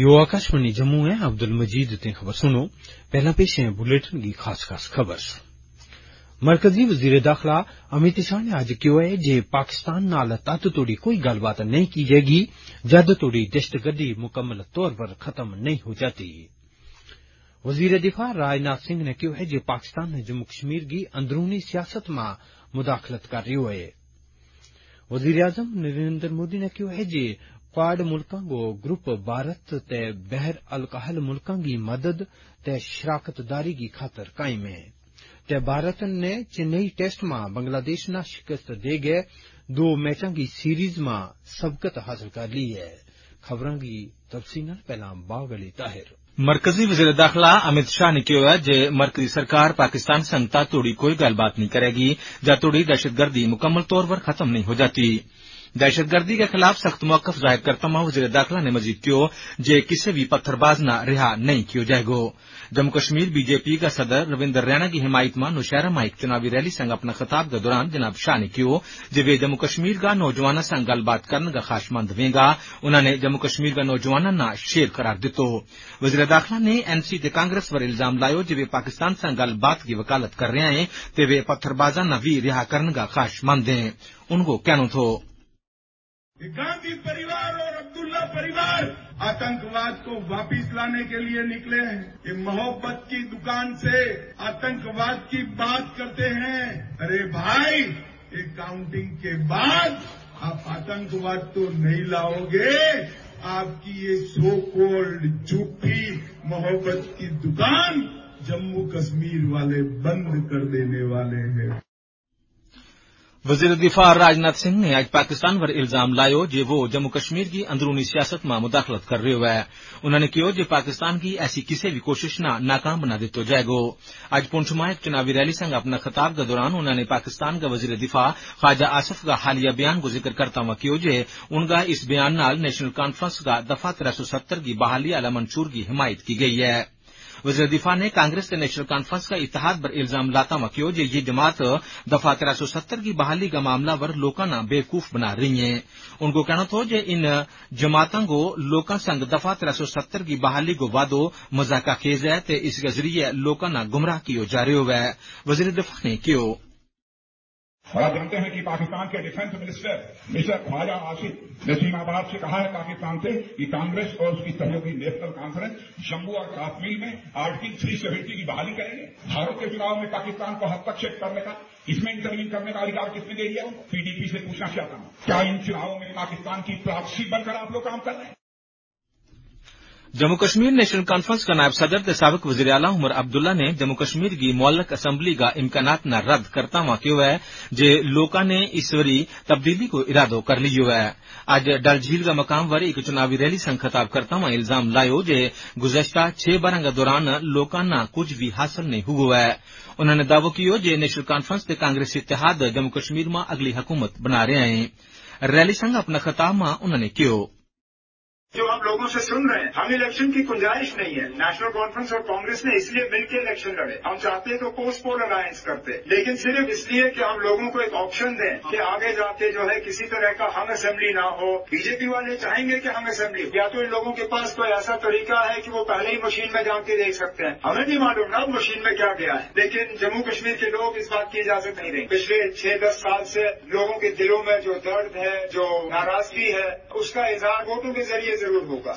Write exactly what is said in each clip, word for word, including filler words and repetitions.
यो आकाशवाणी जम्मू है। अब्दुल मजीद ते खबर सुनो। पहला पेश है बुलेटिन की खास खास खबर। मरकजी वजीर दाखिला अमित शाह ने अज कहा है जे पाकिस्तान नाल तद तोड़ी कोई गलबात नहीं की जाएगी जद तोड़ी दहशतगर्दी मुकम्मल तौर पर खत्म नहीं हो जाती। वजीर दिफा राजनाथ सिंह ने कहा है जे पाकिस्तान ने जम्मू कश्मीर की अंदरूनी सियासत में मुदाखलत कर रही है। वजीर आजम नरेंद्र मोदी ने कहा है जे क्वाड मुल्कां को ग्रुप भारत ते बहर अलकाहल मुल्कां की मदद ते शराकतदारी की खातर कायम है ते भारत ने चेन्नई टेस्ट में बांग्लादेश न शिकस्त दे गए दो मैचों की सीरीज में सबकत हासिल कर ली है। खबरों की तफसील पहला बाग अली ताहिर। मरकजी वजीर दाखिला अमित शाह ने कहा है जे मरकजी सरकार पाकिस्तान संग ता तोड़ी कोई गलबात नहीं करेगी जब तोड़ी दहशतगर्दी मुकम्मल तौर पर खत्म नहीं हो जाती। दहशतगर्दी के खिलाफ सख्त मौकफ जाहिर करता हुआ वजीर दाखिला ने मजीद कहा जे किसी भी पत्थरबाज न रिहा नहीं किया जाएगा। जम्मू कश्मीर बीजेपी का सदर रविंदर रैना की हिमायत में नौशहरा में एक चुनावी रैली संग अपना खिताब के दौरान जनाब शाह ने कहा जे वे जम्मू कश्मीर का नौजवानों संग गलबात करने का खाशमंद वेगा। उन्होंने जम्मू कश्मीर का नौजवानों न शेर करार दितो। वजीर दाखिला ने एनसी ते कांग्रेस पर इल्जाम लायो जे वे पाकिस्तान संग गलबात की वकालत कर रहे हैं ते वे पत्थरबाजा न भी रिहा करने का खाशमंद हैं। उनको कहना थो गांधी परिवार और अब्दुल्ला परिवार आतंकवाद को वापिस लाने के लिए निकले हैं। ये मोहब्बत की दुकान से आतंकवाद की बात करते हैं। अरे भाई, ये काउंटिंग के बाद आप आतंकवाद तो नहीं लाओगे। आपकी ये सो कॉल्ड झूठी मोहब्बत की दुकान जम्मू कश्मीर वाले बंद कर देने वाले हैं। वजीर दिफा राजनाथ सिंह ने आज पाकिस्तान पर इल्जाम लायो जे वो जम्मू कश्मीर की अंदरूनी सियासत में मुदाखलत कर रहे हुए। उन्होंने कहा जे पाकिस्तान की ऐसी किसी भी कोशिश न नाकाम बना दितो जाएगो। आज पुंछ में एक चुनावी रैली संग अपना खिताब के दौरान उन्होंने पाकिस्तान का वजीर दिफा ख्वाजा आसिफ का हालिया बयान को जिक्र करता हुआ कहा जे उनका इस बयान नाल नेशनल कॉन्फ्रेंस का दफा तेरह सौ सत्तर की बहाली अला मंशूर की हिमायत की गई है। वजीर दिफा ने कांग्रेस के नेशनल कॉन्फ्रेंस का इत्तेहाद पर इल्जाम लाता हुआ कहा जे ये जमात दफा तेरह सौ सत्तर की बहाली का मामला वर लोगों ना बेवकूफ बना रही है। उनको कहना था जे इन जमातों को लोगों संग दफा तेरह सौ सत्तर की बहाली को वादो मजाका खेज है ते इसके जरिए लोगों ना गुमराह किया जा रहे हुए। वजीर दिफा ने कहा और आप जानते हैं कि पाकिस्तान के defence minister mister Khawaja Asif ने इस्लामाबाद से कहा है पाकिस्तान से कि कांग्रेस और उसकी सहयोगी नेशनल कॉन्फ्रेंस जम्मू और कश्मीर में आर्टिकल तीन सौ सत्तर की बहाली करेंगे। भारत के चुनाव में पाकिस्तान को हस्तक्षेप करने का, इसमें इंटरवीन करने का अधिकार किसने दे दिया? पीडीपी से पूछना चाहता हूं, क्या इन चुनावों में पाकिस्तान की प्रॉक्सी बनकर आप लोग काम कर रहे हैं? जम्मू कश्मीर नेशनल कॉन्फ्रेंस का नायब सदर ते साबिक वजीर आला उमर अब्दुल्ला ने जम्मू कश्मीर की मुअल्लक असम्बली का इम्कानात न रद्द करता हुआ कहा है जे लोका ने इस वरी तब्दीली को इरादो कर लियो है। आज डल झील का मकाम वर एक चुनावी रैली संग खिताब करता हुआ इल्जाम लायो जे गुज़श्ता छह बरह के दौरान लोका ना कुछ भी हासिल नहीं हुआ है। उन्होंने दावो किया जे नेशनल कॉन्फ्रेंस ते कांग्रेस इत्तेहाद जम्मू कश्मीर में अगली हुकूमत बना रहे हैं। रैली संग अपना खिताब में उन्होंने कहा जो हम लोगों से सुन रहे हैं, हम इलेक्शन की गुंजाइश नहीं है। नेशनल कॉन्फ्रेंस और कांग्रेस ने इसलिए मिलकर इलेक्शन लड़े। हम चाहते तो पोस्ट पोल अलायंस करते, लेकिन सिर्फ इसलिए कि हम लोगों को एक ऑप्शन दें कि आगे जाके जो है किसी तरह का हम असेंबली ना हो। बीजेपी वाले चाहेंगे कि हम असेंबली, या तो इन लोगों के पास कोई ऐसा तरीका है कि वो पहले ही मशीन में जाके देख सकते हैं। हमें नहीं मालूम ना मशीन में क्या गया है, लेकिन जम्मू कश्मीर के लोग इस बात की इजाजत नहीं देंगे। पिछले छह दस साल से लोगों के दिलों में जो दर्द है, जो नाराजगी है, उसका इजहार वोटों के जरिए जरूर होगा।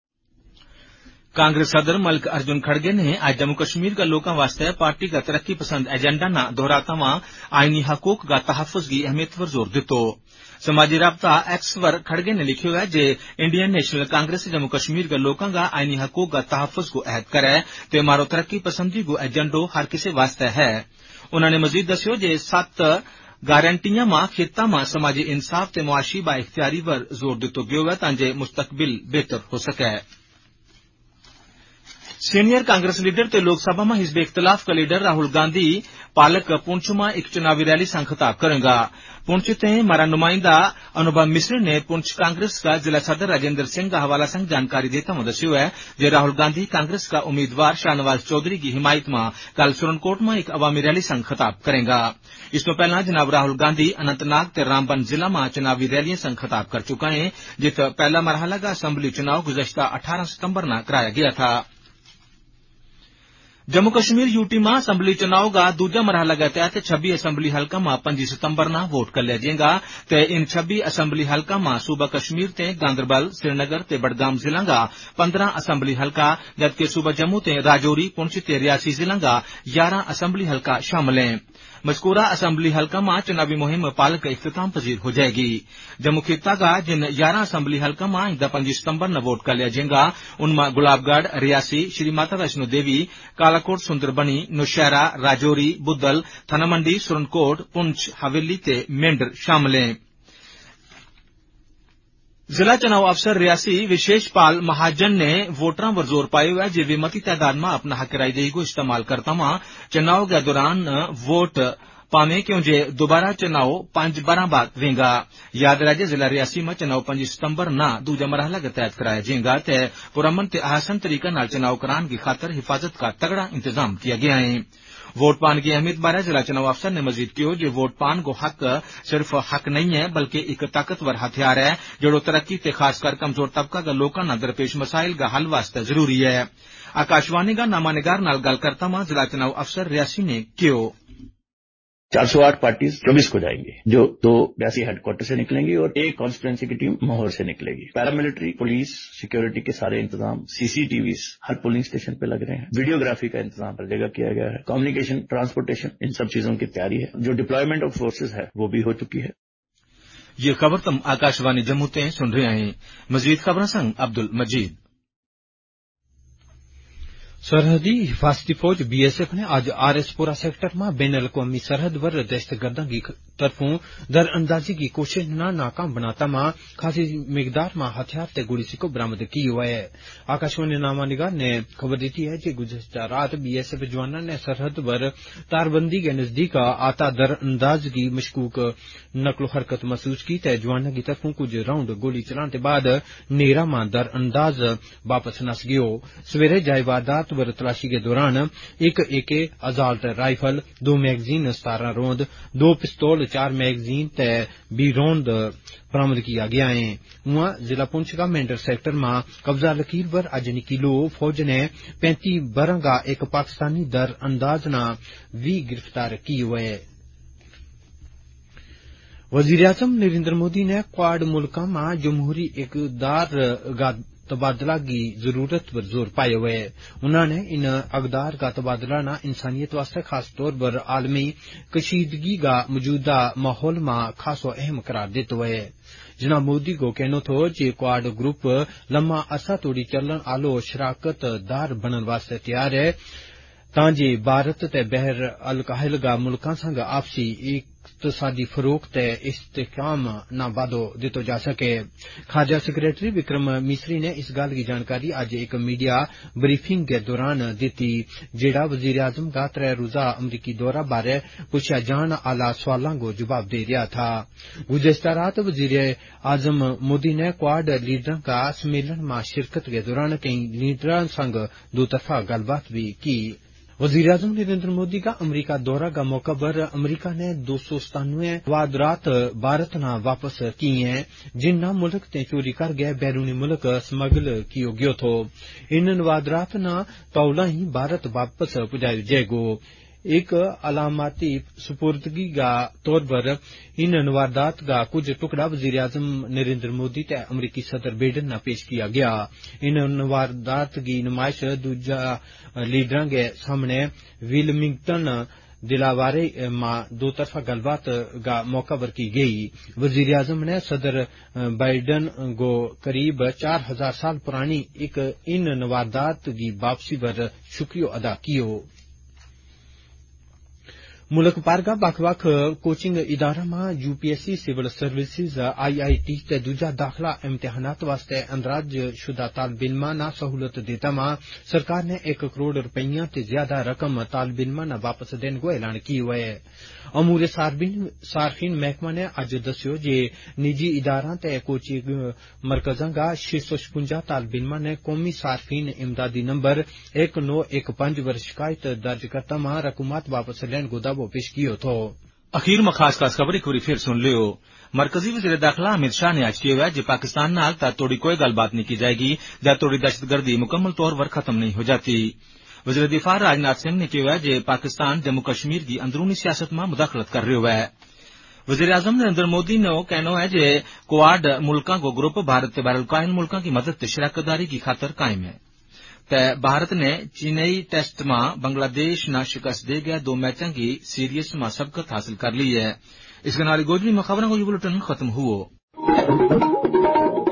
कांग्रेस सदर मल्क अर्जुन खड़गे ने आज जम्मू कश्मीर का लोगों वास्ते पार्टी का तरक्की पसंद एजेंडा न दोहराता हुआ आईनी हकूक का तहफ़्फ़ुज़ की अहमियत पर जोर दितो। समाजी राब्ता एक्स पर खड़गे ने लिखा है जे Indian National Congress Jammu Kashmir के लोगों का आईनी हकूक का तहफ़्फ़ुज़ को अहद करे ते मारो तरक्की पसंदी को एजेंडो हर किसी वास्ते है। उन्होंने मजीद दस्यो जे सत्त गारंटियां मां खिता मां समाजी इंसाफ ते मुआशी बा इख्तियारी पर जोर दितो गयो है तांजे मुस्तकबिल बेहतर हो सके। सीनियर कांग्रेस लीडर ते लोक सभा में हिजब इख्तलाफ का लीडर राहुल गांधी पालक पुंछ में एक चुनावी रैली संग खिताब करेगा। पुंछ ते हमारा नुमाइंदा अनुभव मिश्र ने पुंछ कांग्रेस का जिला सदर राजेंद्र सिंह का हवाला संग जानकारी देता हुए दस्यु है जे राहुल गांधी कांग्रेस का उम्मीदवार शाहनवाज चौधरी की हिमायत में कल सुरनकोट में एक अवामी रैली संग खिताब करेगा। इस तो पहला जनाब राहुल गांधी अनंतनाग ते रामबन जिला में चुनावी रैलियां संग खिताब कर चुका है, जित पहला मरहला का असम्बली चुनाव गुज़श्ता अठारह सितंबर न कराया गया था। जम्मू कश्मीर यूटी में असम्बली चुनाव का दूजा मरहला के तहत छब्बी असम्बली हल्का में पंजी सितंबर न वोट कर लिया जाएगा ते इन छब्बी असम्बली हल्का में सूबा कश्मीर ते गांदरबल श्रीनगर ते बडगाम जिला का पंद्रह असम्बली हल्का जबकि सूबा जम्मू ते राजौरी पुंछ ते रियासी जिला का ग्यारह असम्बली हल्का शामिल हैं। मज़कूरा असम्बली हल्का में चुनावी मुहिम पाल का इख्तिताम पजीर हो जाएगी। जम्मू खित्ता का जिन ग्यारह असम्बली हल्का में इंदा पंजी सितंबर न वोट कर लिया जाएगा उनमें गुलाबगढ़, रियासी, श्री माता वैष्णो देवी, कालाकोट, सुंदरबनी, नौशहरा, राजौरी, बुद्धल, थनामंडी, सुरनकोट, पुंछ, हवेली ते मेंढर शामिल हैं। जिला चुनाव अफसर रियासी विशेष पाल महाजन ने वोटरों पर जोर पाया हुआ है वे मती तादाद में अपना हक रायदही को इस्तेमाल करता हुआ चुनाव के दौरान वोट पावे क्यों जे दोबारा चुनाव पांच बारह बाद वेगा। याद रहे जिला रियासी में चुनाव पंजी सितंबर न दूजा मरहला के तहत कराया जाएगा ते पुरमन ते आसान तरीका नाल चुनाव कराने की खातर हिफाजत का तगड़ा इंतजाम किया गया है। वोट पान की अहमियत बारे जिला चुनाव अफसर ने मजीद किया जो वोट पान को हक सिर्फ हक नहीं है बल्कि एक ताकतवर हथियार है जो तरक्की ते खासकर कमजोर तबका का लोगों न दरपेश मसाइल का हल वास्ते जरूरी है। आकाशवाणी का नामानिगार नाल गल करता हुआ जिला चुनाव अफसर रियासी ने क्यों चार सौ आठ पार्टीज चौबीस को जाएंगी जो दो रियासी हेडक्वार्टर से निकलेंगी और एक कॉन्स्टिट्यूंसी की टीम मोहर से निकलेगी। पैरामिलिट्री, पुलिस, सिक्योरिटी के सारे इंतजाम, सीसीटीवी हर पोलिंग स्टेशन पे लग रहे हैं। वीडियोग्राफी का इंतजाम हर जगह किया गया है। कम्युनिकेशन, ट्रांसपोर्टेशन, इन सब चीजों की तैयारी है। जो डिप्लॉयमेंट ऑफ फोर्सेज है वो भी हो चुकी है। ये खबर तुम आकाशवाणी जम्मू ते सुन रहे हैं। मजीद खबर संग अब्दुल मजीद। सरहदी हिफाजती फौज बीएसएफ ने आज आरएसपुरा सेक्टर में बैन अल-अक़वामी सरहद पर दहशतगर्दों की तरफों दरअंदाजी की कोशिश न नाकाम बनाता मां खासी मिकदार में हथियार ते गोली सिक्को बरामद की हुआ है। आकाशवाणी नामानिगार ने खबर दी है कि गुज़श्ता रात बीएसएफ जवानों ने सरहद पर तारबंदी के नजदीक आता दरअंदाज की मशकूक नकलो हरकत महसूस की ते जवानों की तरफों कुछ राउंड गोली चलाने के बाद नेरा में दरअंदाज वापस नस गयो। सवेरे जाए वारदात पर तलाशी के दौरान एक एके अजाल्ट राइफल, दो मैगजीन सतारह रोंद, दो पिस्तौल, चार मैगजीन ते बी रोंद बरामद किया गया है। वहां जिला पुंछ का मेंढर सेक्टर में कब्जा लकीर पर अज निकीलो फौज ने पैंती बरह का एक पाकिस्तानी दर अंदाज न भी गिरफ्तार की हुए है। वजीर आजम नरेंद्र मोदी ने क्वाड मुल्कों में जमहूरी इक़दार तबादला की जरूरत पर जोर पाया हुआ है। उन्होंने इन अकदार का तबादला न इंसानियत वास्ते खास तौर पर आलमी कशीदगी का मौजूदा माहौल में खासो अहम करार देते हुए जनाब मोदी को कहना था कि क्वाड ग्रुप लम्मा अरसा तोड़ी चलन आलो शराकत दार बनने वास्ते तैयार है तांजे भारत ते बहर अल काहिलगा मुल्कां संग आपसी इक्तसादी फरोग ते इस्तेहकाम न वादो दितो जा सके। खारजा सेक्रेटरी विक्रम मिस्री ने इस गल की जानकारी आज एक मीडिया ब्रीफिंग के दौरान दी जेड़ा वजीर आजम का त्रै रोजा अमरीकी दौरा बारे पूछा जाने आला सवालों को जवाब दे रहा था। गुज़श्ता रात वजीर आजम मोदी ने क्वाड लीडरों का सम्मेलन में शिरकत के दौरान कई लीडरों संग दो तरफा गलबात भी की। वजीर आजम नरेंद्र मोदी का अमरीका दौरा का मौका पर अमरीका ने दो सौ सतानवे वादरात भारत न वापस किए हैं जिन्ना मुल्क ते चोरी कर गए बैरूनी मुल्क स्मगल कियो गयो थो। इन वादरात न तौला ही भारत वापस पुजायो जाएगो। एक अलामती सुपुर्दगी का तौर पर इन नवारदात का कुछ टुकड़ा वजीर आजम नरेंद्र मोदी ते अमरीकी सदर बिडेन न पेश किया गया। इन नवारदात की नुमाइश दूजा लीडरों के सामने विलमिंगटन दिलावारे में दो तरफा गलबात का मौका पर की गई। वजीर आजम ने सदर बाइडन को करीब चार हजार साल पुरानी एक इन नवारदात की वापसी पर शुक्रिया अदा किया। मुल्क भर का बक्ख-बक्ख कोचिंग इदारा में यूपीएससी सिविल सर्विसेज आईआईटी ते दूजा दाखला इम्तिहानात वास्ते अंदराज शुदा तालब इल्मा ना सहूलत देता मा सरकार ने एक करोड़ रुपया ते ज्यादा रकम तालब इल्मा ना वापस देने को ऐलान की हुआ है। अमूर सार्फिन महकमा ने अज दस्यो जे निजी इदारा ते कोचिंग मरकजा का छे सौ छपुंजा तालब इल्मा ने कौमी सार्फिन इमदादी नंबर एक नौ एक पांच वर शिकायत दर्ज करता मा रकूमत वापस लेने को दावो पेश कियो थो। अखीर में खास खास खबर एक बार फिर सुन लियो। मरकजी वजीर दाखिला अमित शाह ने आज किया जे पाकिस्तान नाल ता तोड़ी कोई गलबात नहीं की जाएगी जब तोड़ी दहशतगर्दी मुकम्मल तौर पर खत्म नहीं हो जाती। वजीर दिफा राजनाथ सिंह ने किया जे पाकिस्तान जम्मू कश्मीर की अंदरूनी सियासत में मुदाखलत कर रहा है। वजीर आजम नरेंद्र मोदी ने कहना है जे क्वाड मुल्कों को ग्रुप भारत के बैरुल मुल्कों की मदद ते शराकतदारी की खातर कायम है। ते भारत ने चेन्नई टेस्ट में बांग्लादेश न शिकस्त दे गया दो मैचों की सीरीज में सबकत हासिल कर ली है। इसके नाल गोजरी में खबरों को ये बुलेटिन खत्म हुआ।